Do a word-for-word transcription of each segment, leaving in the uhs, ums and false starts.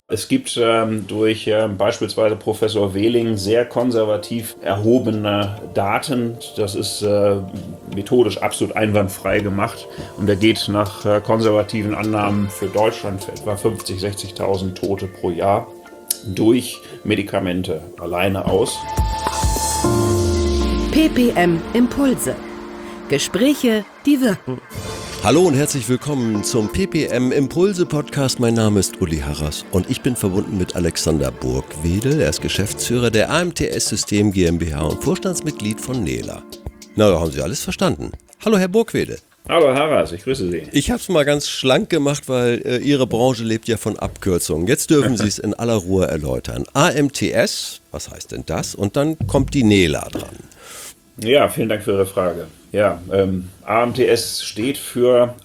Es gibt ähm, durch äh, beispielsweise Professor Wehling sehr konservativ erhobene Daten. Das ist äh, methodisch absolut einwandfrei gemacht. Und er geht nach äh, konservativen Annahmen für Deutschland für etwa fünfzigtausend, sechzigtausend Tote pro Jahr durch Medikamente alleine aus. P P M Impulse. Gespräche, die wirken. Hallo und herzlich willkommen zum P P M Impulse Podcast. Mein Name ist Uli Harras und ich bin verbunden mit Alexander Burgwedel. Er ist Geschäftsführer der A M T S System GmbH und Vorstandsmitglied von Nela. Na, da haben Sie alles verstanden. Hallo, Herr Burgwedel. Hallo Harras, ich grüße Sie. Ich habe es mal ganz schlank gemacht, weil äh, Ihre Branche lebt ja von Abkürzungen. Jetzt dürfen Sie es in aller Ruhe erläutern. A M T S, was heißt denn das? Und dann kommt die Nela dran. Ja, vielen Dank für Ihre Frage. Ja, ähm, A M T S steht für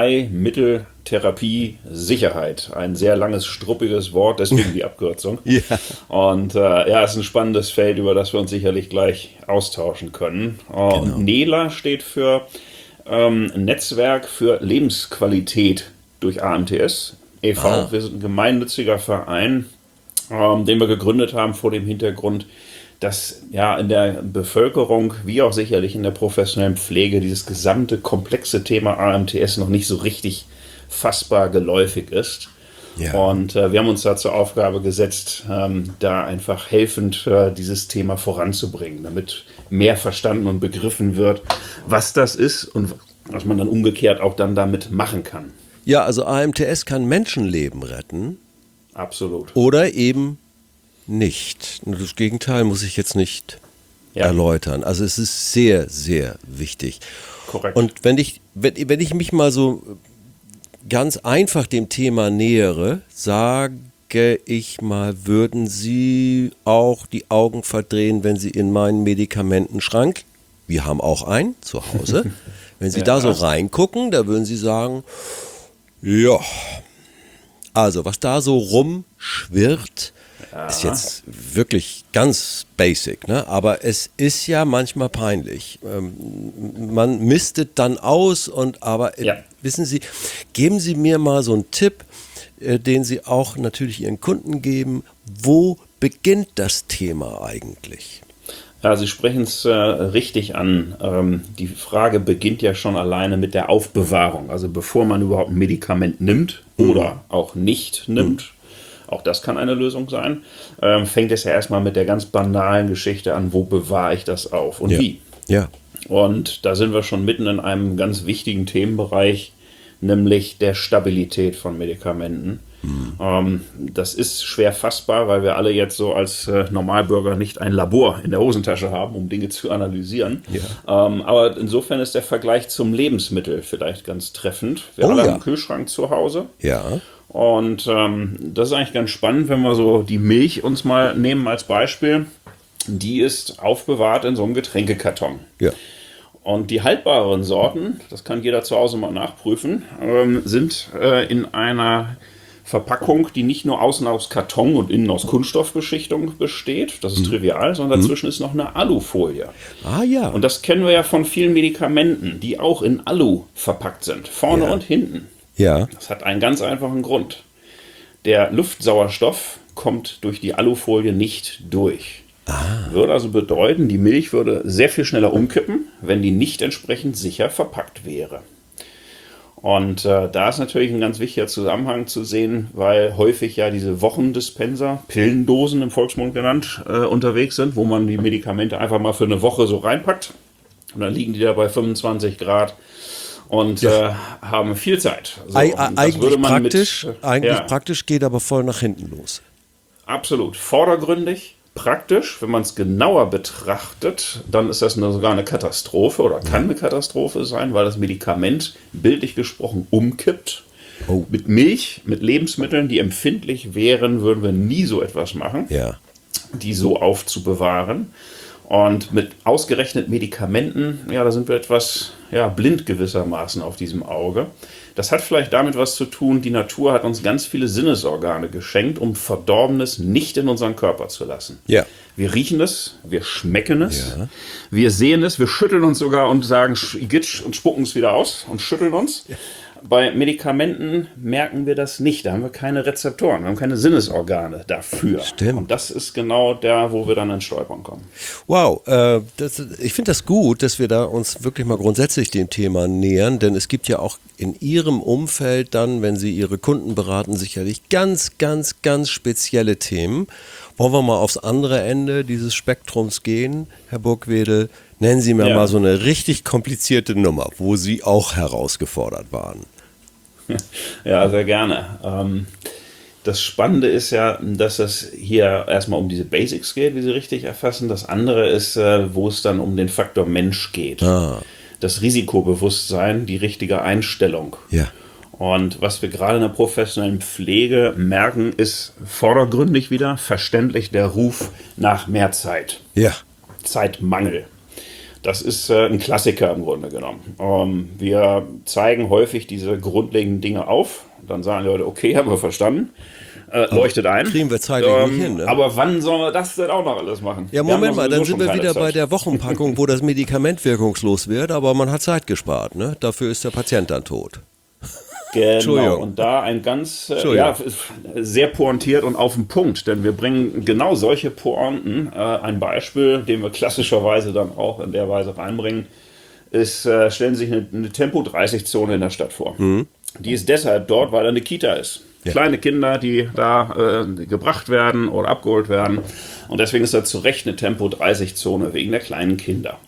Arzneimitteltherapie Sicherheit. Ein sehr langes, struppiges Wort, deswegen die Abkürzung. Ja. Und äh, ja, es ist ein spannendes Feld, über das wir uns sicherlich gleich austauschen können. Und Genau. Nela steht für ähm, Netzwerk für Lebensqualität durch A M T S e V. Ah. Wir sind ein gemeinnütziger Verein, ähm, den wir gegründet haben vor dem Hintergrund, dass ja in der Bevölkerung, wie auch sicherlich in der professionellen Pflege, dieses gesamte komplexe Thema A M T S noch nicht so richtig fassbar geläufig ist. Ja. Und äh, wir haben uns da zur Aufgabe gesetzt, ähm, da einfach helfend äh, dieses Thema voranzubringen, damit mehr verstanden und begriffen wird, was das ist und was man dann umgekehrt auch dann damit machen kann. Ja, also A M T S kann Menschenleben retten. Absolut. Oder eben nicht. Das Gegenteil muss ich jetzt nicht Ja. erläutern. Also es ist sehr, sehr wichtig. Korrekt. Und wenn ich, wenn, wenn ich mich mal so ganz einfach dem Thema nähere, sage ich mal, würden Sie auch die Augen verdrehen, wenn Sie in meinen Medikamentenschrank, wir haben auch einen zu Hause, wenn Sie Ja. da so reingucken, da würden Sie sagen, ja, also was da so rumschwirrt, ist jetzt wirklich ganz basic, ne? Aber es ist ja manchmal peinlich. Ähm, man mistet dann aus und aber, äh, Ja. wissen Sie, geben Sie mir mal so einen Tipp, äh, den Sie auch natürlich Ihren Kunden geben. Wo beginnt das Thema eigentlich? Ja, Sie sprechen es äh, richtig an. Ähm, die Frage beginnt ja schon alleine mit der Aufbewahrung. Also bevor man überhaupt ein Medikament nimmt oder auch nicht nimmt, auch das kann eine Lösung sein, ähm, fängt es ja erstmal mit der ganz banalen Geschichte an, wo bewahre ich das auf und Ja. wie. Ja. Und da sind wir schon mitten in einem ganz wichtigen Themenbereich, nämlich der Stabilität von Medikamenten. Ähm, das ist schwer fassbar, weil wir alle jetzt so als äh, Normalbürger nicht ein Labor in der Hosentasche haben, um Dinge zu analysieren. Ja. Ähm, aber insofern ist der Vergleich zum Lebensmittel vielleicht ganz treffend. Wir Oh alle ja. haben einen Kühlschrank zu Hause. Ja. Und ähm, das ist eigentlich ganz spannend, wenn wir so die Milch uns mal nehmen als Beispiel. Die ist aufbewahrt in so einem Getränkekarton. Ja. Und die haltbareren Sorten, das kann jeder zu Hause mal nachprüfen, ähm, sind äh, in einer Verpackung, die nicht nur außen aus Karton und innen aus Kunststoffbeschichtung besteht, das ist trivial, sondern dazwischen ist noch eine Alufolie. Ah ja. Und das kennen wir ja von vielen Medikamenten, die auch in Alu verpackt sind, vorne Ja. und hinten. Ja. Das hat einen ganz einfachen Grund. Der Luftsauerstoff kommt durch die Alufolie nicht durch. Ah. Würde also bedeuten, die Milch würde sehr viel schneller umkippen, wenn die nicht entsprechend sicher verpackt wäre. Und äh, da ist natürlich ein ganz wichtiger Zusammenhang zu sehen, weil häufig ja diese Wochendispenser, Pillendosen im Volksmund genannt, äh, unterwegs sind, wo man die Medikamente einfach mal für eine Woche so reinpackt. Und dann liegen die da bei fünfundzwanzig Grad und äh, haben viel Zeit. So, Ei- und das eigentlich würde man praktisch, mit, äh, eigentlich ja. praktisch, geht aber voll nach hinten los. Absolut. Vordergründig, praktisch. Wenn man es genauer betrachtet, dann ist das eine, sogar eine Katastrophe oder kann eine Katastrophe sein, weil das Medikament, bildlich gesprochen, umkippt. Oh. Mit Milch, mit Lebensmitteln, die empfindlich wären, würden wir nie so etwas machen, Ja. die so aufzubewahren. Und mit ausgerechnet Medikamenten, ja, da sind wir etwas ja, blind gewissermaßen auf diesem Auge. Das hat vielleicht damit was zu tun, die Natur hat uns ganz viele Sinnesorgane geschenkt, um Verdorbenes nicht in unseren Körper zu lassen. Ja. Wir riechen es, wir schmecken es, Ja. wir sehen es, wir schütteln uns sogar und sagen Igitt und spucken es wieder aus und schütteln uns. Bei Medikamenten merken wir das nicht. Da haben wir keine Rezeptoren, wir haben keine Sinnesorgane dafür. Stimmt. Und das ist genau da, wo wir dann ins Stolpern kommen. Wow, äh, das, ich finde das gut, dass wir da uns wirklich mal grundsätzlich dem Thema nähern, denn es gibt ja auch in Ihrem Umfeld dann, wenn Sie Ihre Kunden beraten, sicherlich ganz, ganz, ganz spezielle Themen. Wollen wir mal aufs andere Ende dieses Spektrums gehen, Herr Burgwedel? Nennen Sie mir Ja. mal so eine richtig komplizierte Nummer, wo Sie auch herausgefordert waren. Ja, sehr gerne. Ähm, das Spannende ist ja, dass es hier erstmal um diese Basics geht, wie Sie richtig erfassen. Das andere ist, äh, wo es dann um den Faktor Mensch geht. Ah. Das Risikobewusstsein, die richtige Einstellung. Ja. Und was wir gerade in der professionellen Pflege merken, ist vordergründig wieder verständlich der Ruf nach mehr Zeit. Ja. Zeitmangel. Das ist äh, ein Klassiker im Grunde genommen. Ähm, wir zeigen häufig diese grundlegenden Dinge auf. Dann sagen die Leute, okay, haben wir verstanden. Äh, leuchtet ein. Kriegen wir zeitlich Ähm, nicht hin, ne? Aber wann sollen wir das denn auch noch alles machen? Ja, Wir haben Moment doch mal, dann sowieso sind wir schon keine wieder bei Zeit. der Wochenpackung, wo das Medikament wirkungslos wird, aber man hat Zeit gespart, ne? Dafür ist der Patient dann tot. Genau, Entschuldigung. und da ein ganz, äh, Entschuldigung. ja, sehr pointiert und auf den Punkt, denn wir bringen genau solche Pointen. Äh, ein Beispiel, den wir klassischerweise dann auch in der Weise reinbringen, ist, äh, stellen Sie sich eine, eine Tempo dreißig Zone in der Stadt vor. Mhm. Die ist deshalb dort, weil da eine Kita ist. Ja. Kleine Kinder, die da äh, gebracht werden oder abgeholt werden. Und deswegen ist da zu Recht eine Tempo dreißig Zone wegen der kleinen Kinder.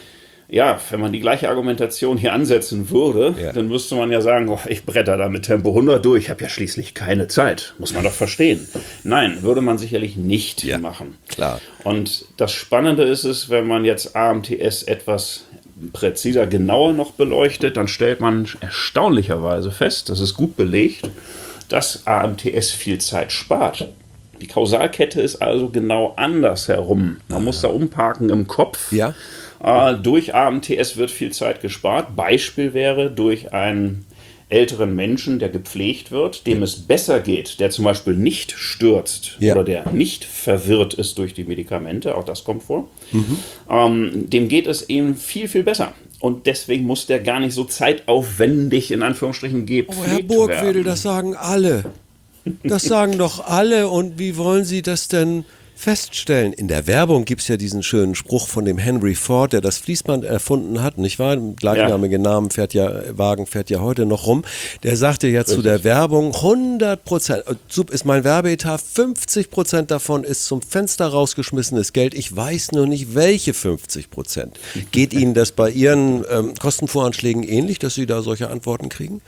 Ja, wenn man die gleiche Argumentation hier ansetzen würde, Ja. dann müsste man ja sagen, oh, ich bretter da mit Tempo hundert durch, ich habe ja schließlich keine Zeit. Muss man doch verstehen. Nein, würde man sicherlich nicht Ja, machen. klar. Und das Spannende ist es, wenn man jetzt A M T S etwas präziser, genauer noch beleuchtet, dann stellt man erstaunlicherweise fest, das ist gut belegt, dass A M T S viel Zeit spart. Die Kausalkette ist also genau andersherum. Man muss da umparken im Kopf. Ja. Äh, durch A M T S wird viel Zeit gespart. Beispiel wäre durch einen älteren Menschen, der gepflegt wird, dem es besser geht, der zum Beispiel nicht stürzt Ja. oder der nicht verwirrt ist durch die Medikamente, auch das kommt vor, ähm, dem geht es eben viel, viel besser. Und deswegen muss der gar nicht so zeitaufwendig in Anführungsstrichen gepflegt Oh, Herr Burgwedel, werden. das sagen alle. Das sagen doch alle. Und wie wollen Sie das denn feststellen? In der Werbung gibt es ja diesen schönen Spruch von dem Henry Ford, der das Fließband erfunden hat, nicht wahr? Gleichnamige Namen fährt ja, Wagen fährt ja heute noch rum. Der sagte ja zu der Werbung, hundert Prozent, ist mein Werbeetat, fünfzig Prozent davon ist zum Fenster rausgeschmissenes Geld. Ich weiß nur nicht, welche fünfzig Prozent. Geht Ihnen das bei Ihren ähm, Kostenvoranschlägen ähnlich, dass Sie da solche Antworten kriegen?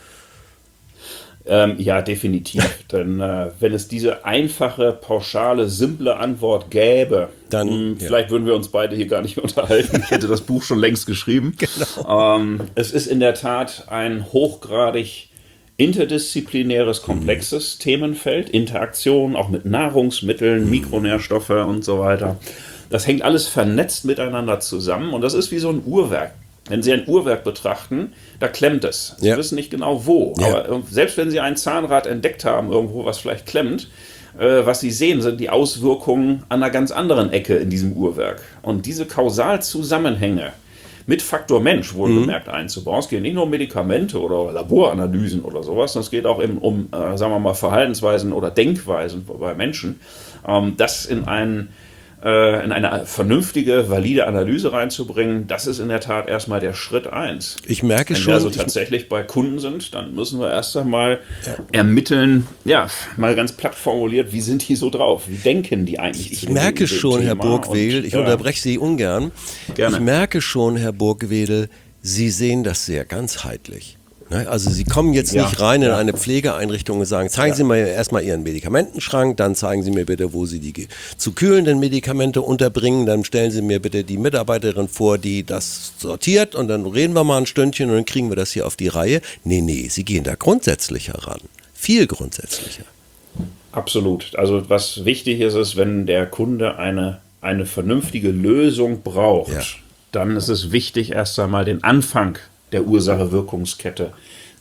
Ähm, ja, definitiv. Denn äh, wenn es diese einfache, pauschale, simple Antwort gäbe, Dann, mh, ja. vielleicht würden wir uns beide hier gar nicht mehr unterhalten. Ich hätte das Buch schon längst geschrieben. Genau. Ähm, es ist in der Tat ein hochgradig interdisziplinäres, komplexes Themenfeld. Interaktion auch mit Nahrungsmitteln, Mikronährstoffe und so weiter. Das hängt alles vernetzt miteinander zusammen und das ist wie so ein Uhrwerk. Wenn Sie ein Uhrwerk betrachten, da klemmt es. Sie Ja. wissen nicht genau wo. Ja. Aber selbst wenn Sie ein Zahnrad entdeckt haben, irgendwo, was vielleicht klemmt, äh, was Sie sehen, sind die Auswirkungen an einer ganz anderen Ecke in diesem Uhrwerk. Und diese Kausalzusammenhänge mit Faktor Mensch wohlgemerkt mhm. einzubauen. Es geht nicht nur um Medikamente oder Laboranalysen oder sowas, sondern es geht auch eben um, äh, sagen wir mal, Verhaltensweisen oder Denkweisen bei Menschen. Ähm, das in einen in eine vernünftige, valide Analyse reinzubringen, das ist in der Tat erstmal der Schritt eins. Ich merke Wenn schon. wir also ich- tatsächlich bei Kunden sind, dann müssen wir erst einmal ermitteln, ja, mal ganz platt formuliert, wie sind die so drauf? Wie denken die eigentlich? Ich zu dem- merke dem schon, Herr Thema? Burgwedel, Und, ich ja, unterbreche Sie ungern. Gerne. Ich merke schon, Herr Burgwedel, Sie sehen das sehr ganzheitlich. Ne? Also Sie kommen jetzt Ja, nicht rein in ja. eine Pflegeeinrichtung und sagen, zeigen Sie mir erstmal Ihren Medikamentenschrank, dann zeigen Sie mir bitte, wo Sie die ge- zu kühlenden Medikamente unterbringen, dann stellen Sie mir bitte die Mitarbeiterin vor, die das sortiert und dann reden wir mal ein Stündchen und dann kriegen wir das hier auf die Reihe. Nee, nee, Sie gehen da grundsätzlicher ran. Viel grundsätzlicher. Absolut. Also was wichtig ist, ist, wenn der Kunde eine, eine vernünftige Lösung braucht, Ja. dann ist es wichtig, erst einmal den Anfang der Ursache-Wirkungskette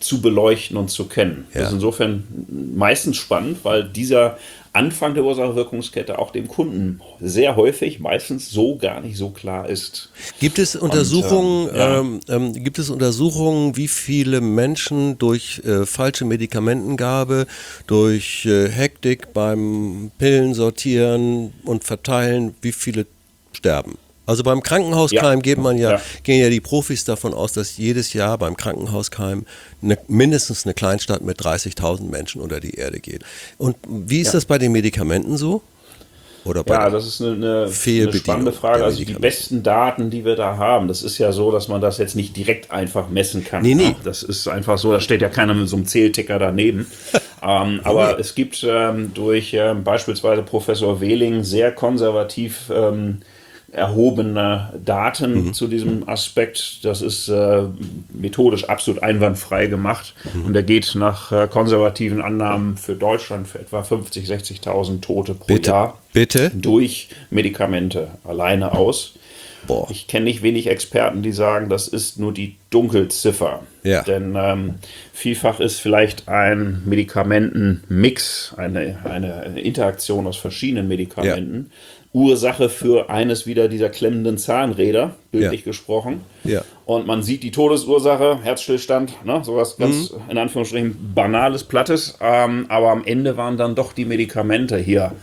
zu beleuchten und zu kennen. Ja. Das ist insofern meistens spannend, weil dieser Anfang der Ursache-Wirkungskette auch dem Kunden sehr häufig, meistens so gar nicht so klar ist. Gibt es Untersuchungen, Und, ähm, ja. ähm, ähm, gibt es Untersuchungen, wie viele Menschen durch äh, falsche Medikamentengabe, durch äh, Hektik beim Pillen sortieren und verteilen, wie viele sterben? Also beim Krankenhauskeim Ja. geht man ja, Ja. gehen ja die Profis davon aus, dass jedes Jahr beim Krankenhauskeim eine, mindestens eine Kleinstadt mit dreißigtausend Menschen unter die Erde geht. Und wie ist Ja. das bei den Medikamenten so? Oder bei Ja, der- das ist eine, eine, eine Fehlbedienung spannende Frage. der Also die Medikamente. besten Daten, die wir da haben, das ist ja so, dass man das jetzt nicht direkt einfach messen kann. Nee, nee. Ja, das ist einfach so, da steht ja keiner mit so einem Zählticker daneben. ähm, aber es gibt ähm, durch ähm, beispielsweise Professor Wehling sehr konservativ ähm, erhobene Daten Mhm. zu diesem Aspekt. Das ist äh, methodisch absolut einwandfrei gemacht. Mhm. Und er geht nach äh, konservativen Annahmen für Deutschland für etwa fünfzigtausend, sechzigtausend Tote pro Bitte, Jahr bitte? durch Medikamente alleine aus. Boah. Ich kenne nicht wenig Experten, die sagen, das ist nur die Dunkelziffer. Ja. Denn ähm, vielfach ist vielleicht ein Medikamentenmix, eine, eine Interaktion aus verschiedenen Medikamenten, Ursache für eines wieder dieser klemmenden Zahnräder, bildlich Ja. gesprochen. Ja. Und man sieht die Todesursache, Herzstillstand, ne, sowas ganz Mhm. in Anführungsstrichen banales, plattes. Ähm, aber am Ende waren dann doch die Medikamente hier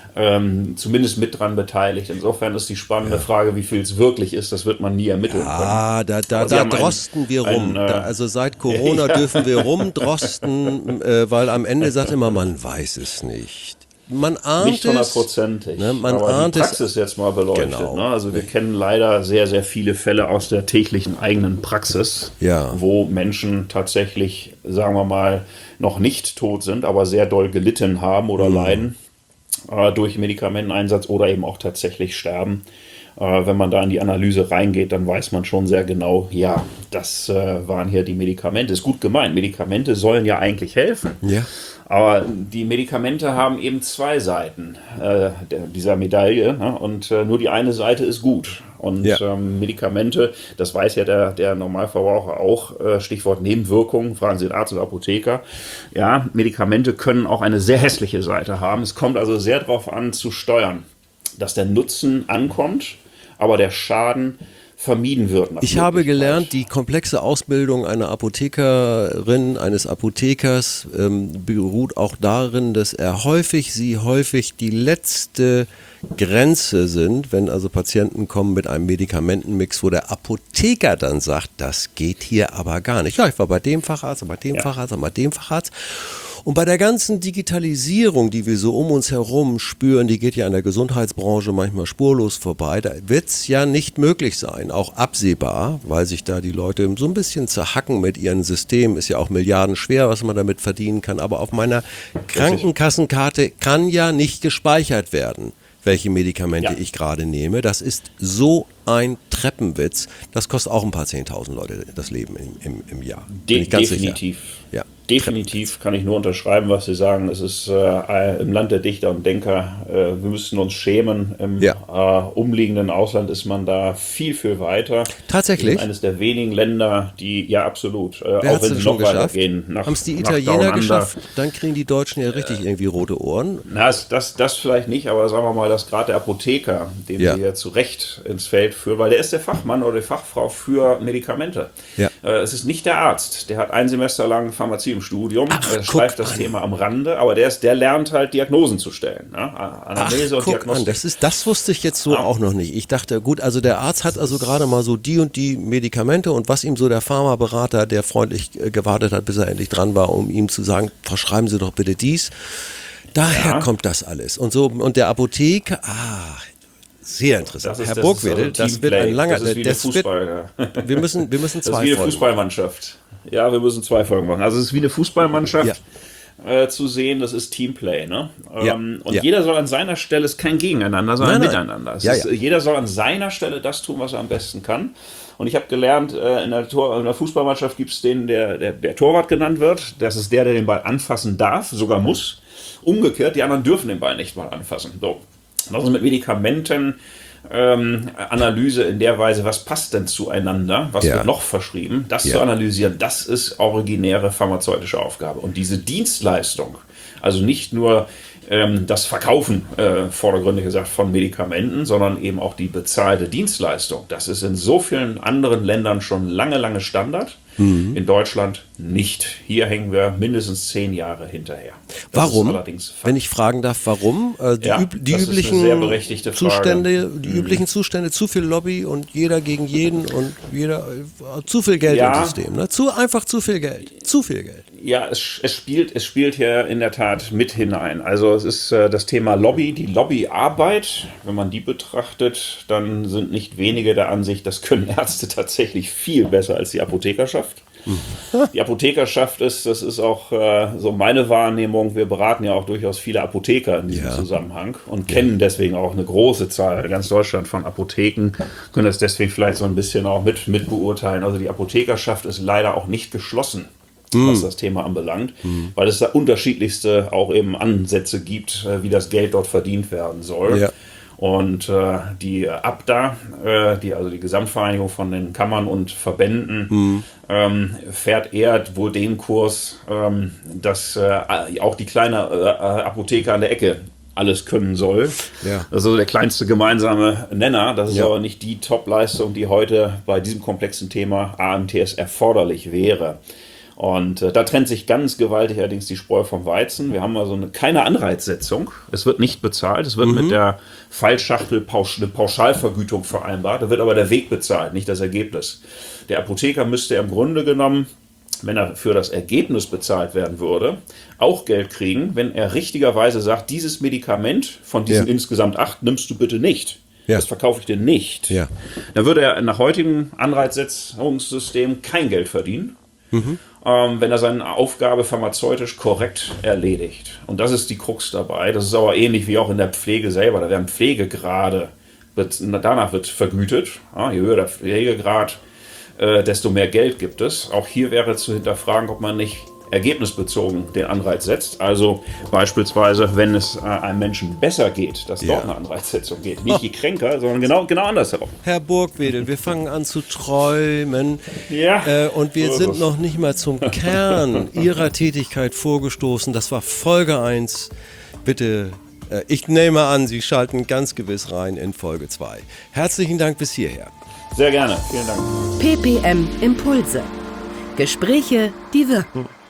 ähm, zumindest mit dran beteiligt. Insofern ist die spannende Frage, wie viel es wirklich ist, das wird man nie ermitteln können. Ah, da, da, Aber Sie da haben ein- drosten wir rum. ein, äh, da, also seit Corona ja. dürfen wir rumdrosten, äh, weil am Ende sagt immer, man weiß es nicht. Man ahnt Nicht es. hundertprozentig, Ne, man aber ahnt die es. Praxis jetzt mal beleuchtet. Genau. Ne? Also wir kennen leider sehr, sehr viele Fälle aus der täglichen eigenen Praxis, Ja. wo Menschen tatsächlich, sagen wir mal, noch nicht tot sind, aber sehr doll gelitten haben oder Mhm. leiden äh, durch Medikamenteneinsatz oder eben auch tatsächlich sterben. Äh, wenn man da in die Analyse reingeht, dann weiß man schon sehr genau, ja, das äh, waren hier die Medikamente. Ist gut gemeint. Medikamente sollen ja eigentlich helfen. Ja. Aber die Medikamente haben eben zwei Seiten äh, der, dieser Medaille, ne? Und äh, nur die eine Seite ist gut. Und Ja. ähm, Medikamente, das weiß ja der, der Normalverbraucher auch, äh, Stichwort Nebenwirkungen, fragen Sie den Arzt oder Apotheker. Ja, Medikamente können auch eine sehr hässliche Seite haben. Es kommt also sehr darauf an zu steuern, dass der Nutzen ankommt, aber der Schaden vermieden wird. nach Ich habe Möglichkeit. gelernt, die komplexe Ausbildung einer Apothekerin, eines Apothekers ähm, beruht auch darin, dass er häufig, sie häufig die letzte Grenze sind, wenn also Patienten kommen mit einem Medikamentenmix, wo der Apotheker dann sagt, das geht hier aber gar nicht. Ja, ich war bei dem Facharzt, und bei dem Ja. Facharzt, und bei dem Facharzt. Und bei der ganzen Digitalisierung, die wir so um uns herum spüren, die geht ja an der Gesundheitsbranche manchmal spurlos vorbei, da wird es ja nicht möglich sein, auch absehbar, weil sich da die Leute so ein bisschen zerhacken mit ihren Systemen, ist ja auch milliardenschwer, was man damit verdienen kann, aber auf meiner Krankenkassenkarte kann ja nicht gespeichert werden, welche Medikamente Ja. ich gerade nehme. Das ist so ein Treppenwitz, das kostet auch ein paar zehntausend Leute das Leben im, im, im Jahr. Bin De ich ganz definitiv. sicher. Ja. Definitiv kann ich nur unterschreiben, was Sie sagen. Es ist äh, im Land der Dichter und Denker, äh, wir müssten uns schämen. Im Ja. äh, umliegenden Ausland ist man da viel, viel weiter. Tatsächlich? Wir sind eines der wenigen Länder, die, ja absolut, äh, Wer auch hat wenn es sie schon noch geschafft? weitergehen. nach- Haben es die nach Italiener Down Under. geschafft? Dann kriegen die Deutschen ja richtig irgendwie rote Ohren. Na, das, das, das vielleicht nicht, aber sagen wir mal, dass gerade der Apotheker, den Ja. Sie ja zu Recht ins Feld führen, weil der ist der Fachmann oder die Fachfrau für Medikamente. Ja. Äh, es ist nicht der Arzt, der hat ein Semester lang Pharmazie im Studium, Ach, er guck schleift das an. Thema am Rande, aber der, ist, der lernt halt Diagnosen zu stellen. Ne? Anamnese Ach, und guck an, Diagnostik. das, ist, das wusste ich jetzt so Ja. auch noch nicht. Ich dachte, gut, also der Arzt hat also gerade mal so die und die Medikamente und was ihm so der Pharmaberater, der freundlich äh, gewartet hat, bis er endlich dran war, um ihm zu sagen, verschreiben Sie doch bitte dies. Daher Ja. kommt das alles. Und so, und der Apotheker, ah, sehr interessant. Das ist- Herr das Burgwedel, ist also das wird Teamplay. ein langer, Das ist wie eine das wird, Fußball, ja. wir müssen, wir müssen Das ist zwei wie eine Folgen. Fußballmannschaft. Ja, wir müssen zwei Folgen machen. Also es ist wie eine Fußballmannschaft äh, zu sehen, das ist Teamplay. Ne? Ja, Ähm, und ja. jeder soll an seiner Stelle, es ist kein Gegeneinander, sondern Nein, nein. Miteinander. Es Ja, ist, ja. Jeder soll an seiner Stelle das tun, was er am besten kann. Und ich habe gelernt, äh, in, der Tor, in der Fußballmannschaft gibt es den, der, der, der Torwart genannt wird. Das ist der, der den Ball anfassen darf, sogar muss. Umgekehrt, die anderen dürfen den Ball nicht mal anfassen. So. Das ist mit Medikamenten ähm, Analyse in der Weise, was passt denn zueinander, was Ja. wird noch verschrieben, das Ja. zu analysieren, das ist originäre pharmazeutische Aufgabe. Und diese Dienstleistung, also nicht nur ähm, das Verkaufen, äh, vordergründig gesagt, von Medikamenten, sondern eben auch die bezahlte Dienstleistung, das ist in so vielen anderen Ländern schon lange, lange Standard. Mhm. In Deutschland nicht. Hier hängen wir mindestens zehn Jahre hinterher. Das Warum? ist allerdings Fakt. Wenn ich fragen darf, warum? Äh, die Ja, üb die das ist eine üblichen sehr berechtigte Frage. Zustände, die mhm. üblichen Zustände, zu viel Lobby und jeder gegen jeden und jeder äh, zu viel Geld Ja. im System. Ne? Zu einfach zu viel Geld. Zu viel Geld. Ja, es, es, spielt, es spielt hier in der Tat mit hinein. Also es ist äh, das Thema Lobby, die Lobbyarbeit. Wenn man die betrachtet, dann sind nicht wenige der Ansicht, das können Ärzte tatsächlich viel besser als die Apothekerschaft. Die Apothekerschaft ist, das ist auch äh, so meine Wahrnehmung, wir beraten ja auch durchaus viele Apotheker in diesem Ja. Zusammenhang und kennen deswegen auch eine große Zahl in ganz Deutschland von Apotheken, können das deswegen vielleicht so ein bisschen auch mit, mit beurteilen. Also die Apothekerschaft ist leider auch nicht geschlossen, was das Thema anbelangt, weil es da unterschiedlichste auch eben Ansätze gibt, äh, wie das Geld dort verdient werden soll. Ja. Und äh, die A B D A, äh, die, also die Gesamtvereinigung von den Kammern und Verbänden, mhm. ähm, fährt eher wohl den Kurs, ähm, dass äh, auch die kleine äh, Apotheke an der Ecke alles können soll. Ja. Das ist also der kleinste gemeinsame Nenner. Das ist Ja. aber nicht die Top-Leistung, die heute bei diesem komplexen Thema A M T S erforderlich wäre. Und äh, da trennt sich ganz gewaltig allerdings die Spreu vom Weizen. Wir haben also eine, keine Anreizsetzung. Es wird nicht bezahlt. Es wird mhm. mit der Fallschachtel Pausch, eine Pauschalvergütung vereinbart. Da wird aber der Weg bezahlt, nicht das Ergebnis. Der Apotheker müsste im Grunde genommen, wenn er für das Ergebnis bezahlt werden würde, auch Geld kriegen, wenn er richtigerweise sagt, dieses Medikament von diesen Ja. insgesamt acht nimmst du bitte nicht. Ja. Das verkaufe ich dir nicht. Ja. Dann würde er nach heutigem Anreizsetzungssystem kein Geld verdienen. Mhm. Ähm, wenn er seine Aufgabe pharmazeutisch korrekt erledigt. Und das ist die Krux dabei. Das ist aber ähnlich wie auch in der Pflege selber. Da werden Pflegegrade, wird, danach wird vergütet. Ja, je höher der Pflegegrad, äh, desto mehr Geld gibt es. Auch hier wäre zu hinterfragen, ob man nicht ergebnisbezogen den Anreiz setzt. Also beispielsweise, wenn es äh, einem Menschen besser geht, dass Ja. dort eine Anreizsetzung geht. Nicht je kränker, sondern genau, genau andersherum. Herr Burgwedel, wir fangen an zu träumen. Ja. Äh, und wir So ist sind es. noch nicht mal zum Kern Ihrer Tätigkeit vorgestoßen. Das war Folge eins. Bitte, äh, ich nehme an, Sie schalten ganz gewiss rein in Folge zwei. Herzlichen Dank bis hierher. Sehr gerne. Vielen Dank. P P M Impulse. Gespräche, die wirken.